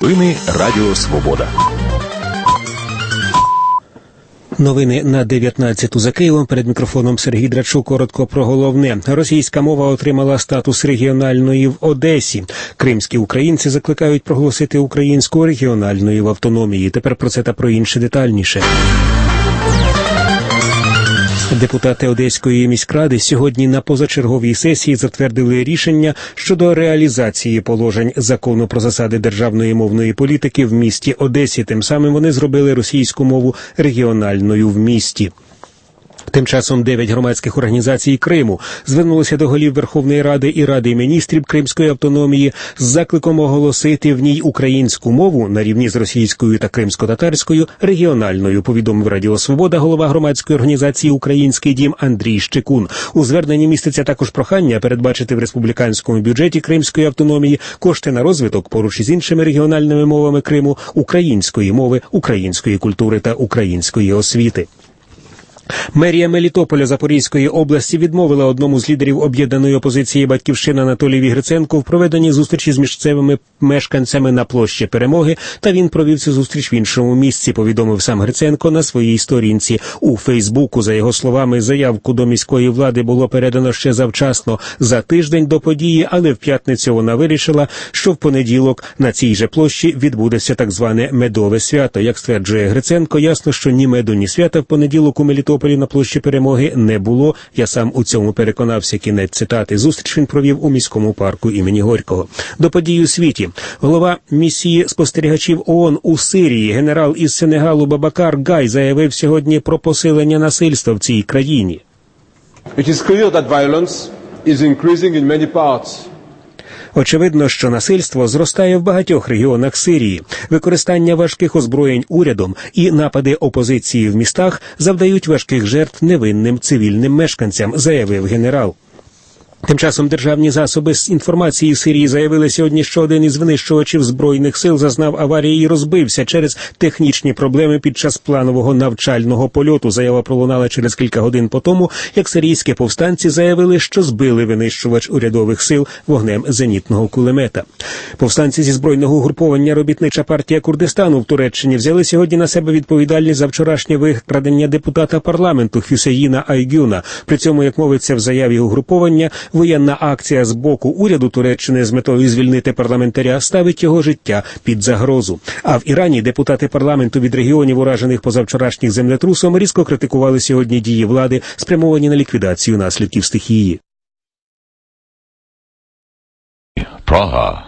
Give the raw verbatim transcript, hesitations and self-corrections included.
Новини Радіо Свобода. Новини на дев'ятнадцяту за Києвом. Перед мікрофоном Сергій Драчук. Коротко про головне. Російська мова отримала статус регіональної в Одесі. Кримські українці закликають проголосити українську регіональною в автономії. Тепер про це та про інше детальніше. Депутати Одеської міськради сьогодні на позачерговій сесії затвердили рішення щодо реалізації положень Закону про засади державної мовної політики в місті Одесі. Тим самим вони зробили російську мову регіональною в місті. Тим часом дев'ять громадських організацій Криму звернулися до голів Верховної Ради і Ради міністрів Кримської автономії з закликом оголосити в ній українську мову на рівні з російською та кримсько-татарською регіональною, повідомив Радіо Свобода голова громадської організації «Український дім» Андрій Щекун. У зверненні міститься також прохання передбачити в республіканському бюджеті Кримської автономії кошти на розвиток поруч із іншими регіональними мовами Криму української мови, української культури та української освіти. Мерія Мелітополя Запорізької області відмовила одному з лідерів об'єднаної опозиції «Батьківщина» Анатолію Гриценку в проведенні зустрічі з місцевими мешканцями на площі Перемоги, та він провів цю зустріч в іншому місці, повідомив сам Гриценко на своїй сторінці у Фейсбуку. За його словами, заявку до міської влади було передано ще завчасно, за тиждень до події, але в п'ятницю вона вирішила, що в понеділок на цій же площі відбудеться так зване медове свято. Як стверджує Гриценко, ясно, що ні меду, ні свята в понеділок у Мелітополі на площі Перемоги не було. Я сам у цьому переконався. Кінець цитати. Зустріч він провів у міському парку імені Горького. До подій у світі. Голова місії спостерігачів ООН у Сирії, генерал із Сенегалу Бабакар Гай, заявив сьогодні про посилення насильства в цій країні. It is clear that violence is increasing in many parts. Очевидно, що насильство зростає в багатьох регіонах Сирії. Використання важких озброєнь урядом і напади опозиції в містах завдають важких жертв невинним цивільним мешканцям, заявив генерал. Тим часом державні засоби з інформації Сирії заявили сьогодні, що один із винищувачів збройних сил зазнав аварії і розбився через технічні проблеми під час планового навчального польоту. Заява пролунала через кілька годин по тому, як сирійські повстанці заявили, що збили винищувач урядових сил вогнем зенітного кулемета. Повстанці зі збройного угруповання «Робітнича партія Курдистану» в Туреччині взяли сьогодні на себе відповідальність за вчорашнє викрадення депутата парламенту Хюсеїна Айгюна. При цьому, як мовиться в заяві угруповання, воєнна акція з боку уряду Туреччини з метою звільнити парламентаря ставить його життя під загрозу. А в Ірані депутати парламенту від регіонів, уражених позавчорашніх землетрусом, різко критикували сьогодні дії влади, спрямовані на ліквідацію наслідків стихії. Прага.